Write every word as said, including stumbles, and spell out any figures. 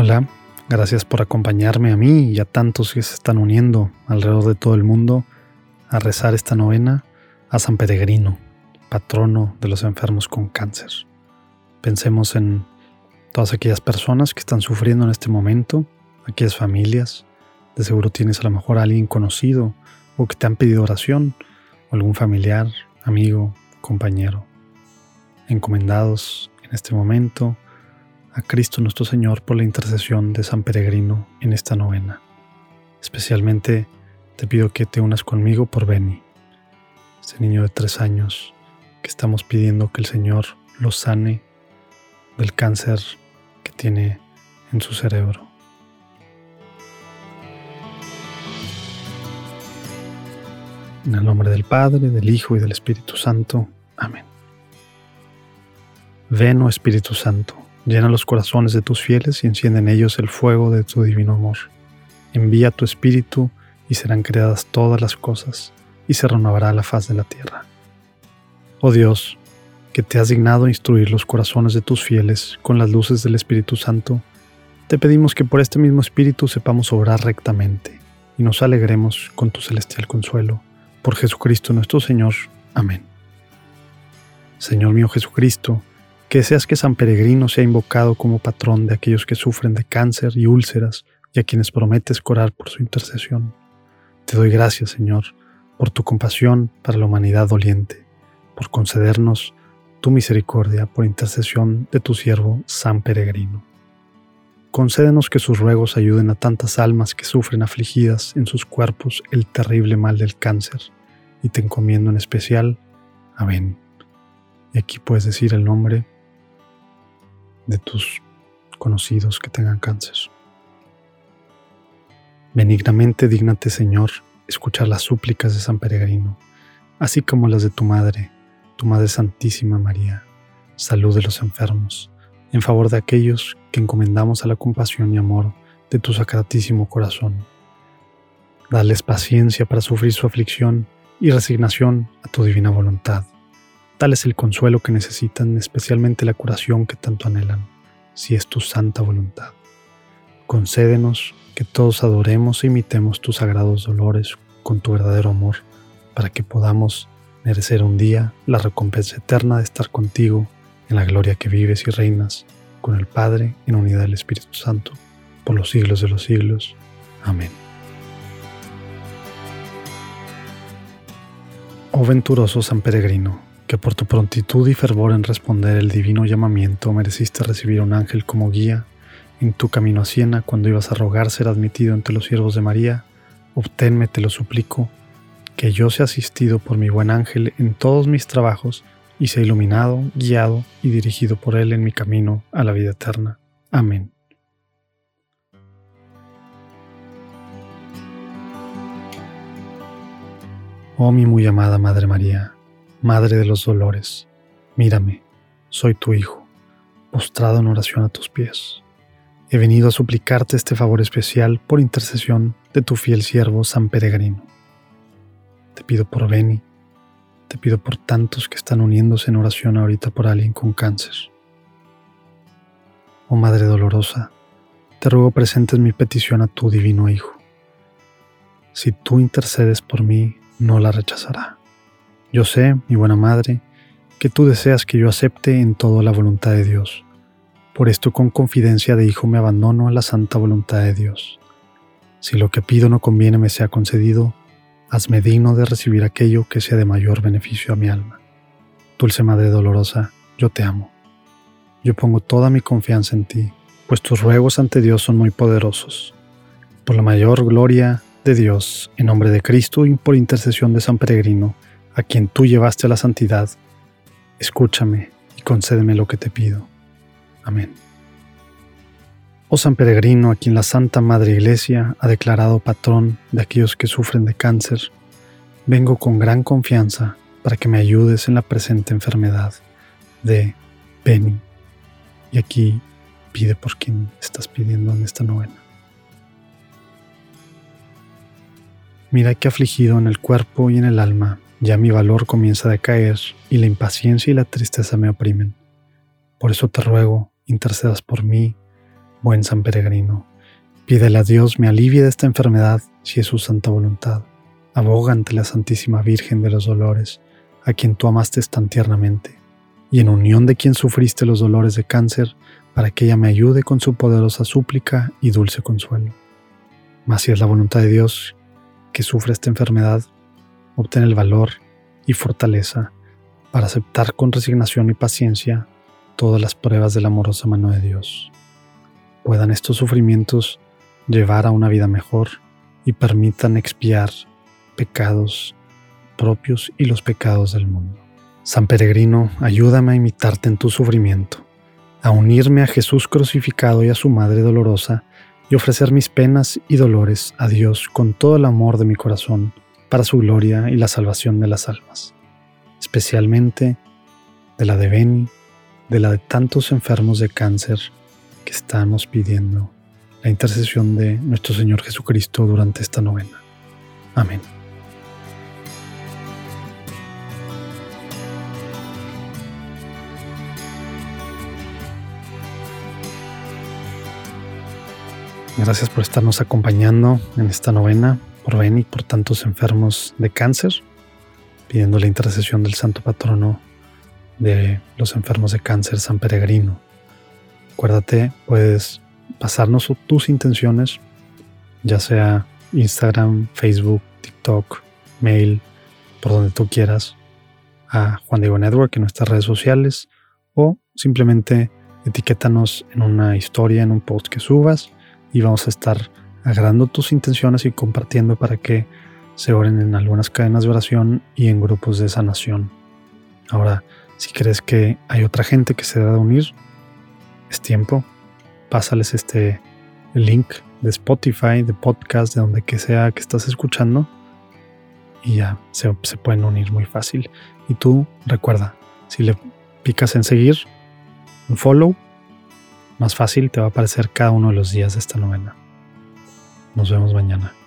Hola, gracias por acompañarme a mí y a tantos que se están uniendo alrededor de todo el mundo a rezar esta novena a San Peregrino, patrono de los enfermos con cáncer. Pensemos en todas aquellas personas que están sufriendo en este momento, aquellas familias. De seguro tienes a lo mejor a alguien conocido o que te han pedido oración, o algún familiar, amigo, compañero. Encomendados en este momento a Cristo nuestro Señor por la intercesión de San Peregrino en esta novena. Especialmente te pido que te unas conmigo por Benny, este niño de tres años que estamos pidiendo que el Señor lo sane del cáncer que tiene en su cerebro. En el nombre del Padre, del Hijo y del Espíritu Santo. Amén. Ven, oh Espíritu Santo, llena los corazones de tus fieles y enciende en ellos el fuego de tu divino amor. Envía tu Espíritu y serán creadas todas las cosas, y se renovará la faz de la tierra. Oh Dios, que te has dignado instruir los corazones de tus fieles con las luces del Espíritu Santo, te pedimos que por este mismo Espíritu sepamos obrar rectamente, y nos alegremos con tu celestial consuelo. Por Jesucristo nuestro Señor. Amén. Señor mío Jesucristo, que deseas que San Peregrino sea invocado como patrón de aquellos que sufren de cáncer y úlceras y a quienes prometes curar por su intercesión. Te doy gracias, Señor, por tu compasión para la humanidad doliente, por concedernos tu misericordia por intercesión de tu siervo San Peregrino. Concédenos que sus ruegos ayuden a tantas almas que sufren afligidas en sus cuerpos el terrible mal del cáncer, y te encomiendo en especial a Benny. Y aquí puedes decir el nombre de tus conocidos que tengan cáncer. Benignamente dígnate, Señor, escuchar las súplicas de San Peregrino, así como las de tu Madre, tu Madre Santísima María, salud de los enfermos, en favor de aquellos que encomendamos a la compasión y amor de tu sacratísimo corazón. Dales paciencia para sufrir su aflicción y resignación a tu divina voluntad. Dales el consuelo que necesitan, especialmente la curación que tanto anhelan, si es tu santa voluntad. Concédenos que todos adoremos e imitemos tus sagrados dolores con tu verdadero amor, para que podamos merecer un día la recompensa eterna de estar contigo en la gloria que vives y reinas con el Padre en unidad del Espíritu Santo, por los siglos de los siglos. Amén. Oh venturoso San Peregrino, que por tu prontitud y fervor en responder el divino llamamiento mereciste recibir un ángel como guía en tu camino a Siena cuando ibas a rogar ser admitido entre los siervos de María, obténme, te lo suplico, que yo sea asistido por mi buen ángel en todos mis trabajos y sea iluminado, guiado y dirigido por él en mi camino a la vida eterna. Amén. Oh mi muy amada Madre María, Madre de los dolores, mírame, soy tu Hijo, postrado en oración a tus pies. He venido a suplicarte este favor especial por intercesión de tu fiel siervo San Peregrino. Te pido por Benny, te pido por tantos que están uniéndose en oración ahorita por alguien con cáncer. Oh Madre dolorosa, te ruego presentes mi petición a tu divino Hijo. Si tú intercedes por mí, no la rechazará. Yo sé, mi buena Madre, que tú deseas que yo acepte en todo la voluntad de Dios. Por esto con confidencia de hijo me abandono a la santa voluntad de Dios. Si lo que pido no conviene me sea concedido, hazme digno de recibir aquello que sea de mayor beneficio a mi alma. Dulce Madre dolorosa, yo te amo. Yo pongo toda mi confianza en ti, pues tus ruegos ante Dios son muy poderosos. Por la mayor gloria de Dios, en nombre de Cristo y por intercesión de San Peregrino, a quien tú llevaste a la santidad, escúchame y concédeme lo que te pido. Amén. Oh San Peregrino, a quien la Santa Madre Iglesia ha declarado patrón de aquellos que sufren de cáncer, vengo con gran confianza para que me ayudes en la presente enfermedad de Benny. Y aquí pide por quien estás pidiendo en esta novena. Mira que afligido en el cuerpo y en el alma, ya mi valor comienza a decaer y la impaciencia y la tristeza me oprimen. Por eso te ruego, intercedas por mí, Buen San Peregrino, pídele a Dios me alivie de esta enfermedad si es su santa voluntad. Aboga ante la Santísima Virgen de los Dolores, a quien tú amaste tan tiernamente, y en unión de quien sufriste los dolores de cáncer, para que ella me ayude con su poderosa súplica y dulce consuelo. Mas si es la voluntad de Dios que sufre esta enfermedad, obtén el valor y fortaleza para aceptar con resignación y paciencia todas las pruebas de la amorosa mano de Dios. Puedan estos sufrimientos llevar a una vida mejor y permitan expiar pecados propios y los pecados del mundo. San Peregrino, ayúdame a imitarte en tu sufrimiento, a unirme a Jesús crucificado y a su Madre dolorosa y ofrecer mis penas y dolores a Dios con todo el amor de mi corazón para su gloria y la salvación de las almas, especialmente de la de Beni, de la de tantos enfermos de cáncer que estamos pidiendo la intercesión de nuestro Señor Jesucristo durante esta novena. Amén. Gracias por estarnos acompañando en esta novena, por Beni, por tantos enfermos de cáncer, pidiendo la intercesión del Santo Patrono de los enfermos de cáncer, San Peregrino. Acuérdate, puedes pasarnos tus intenciones, ya sea Instagram, Facebook, TikTok, mail, por donde tú quieras, a Juan Diego Network en nuestras redes sociales, o simplemente etiquétanos en una historia, en un post que subas, y vamos a estar agregando tus intenciones y compartiendo para que se oren en algunas cadenas de oración y en grupos de sanación. Ahora, si crees que hay otra gente que se debe unir, es tiempo. Pásales este link de Spotify, de podcast, de donde que sea que estás escuchando, y ya se, se pueden unir muy fácil. Y tú recuerda, si le picas en seguir, un follow, más fácil te va a aparecer cada uno de los días de esta novena. Nos vemos mañana.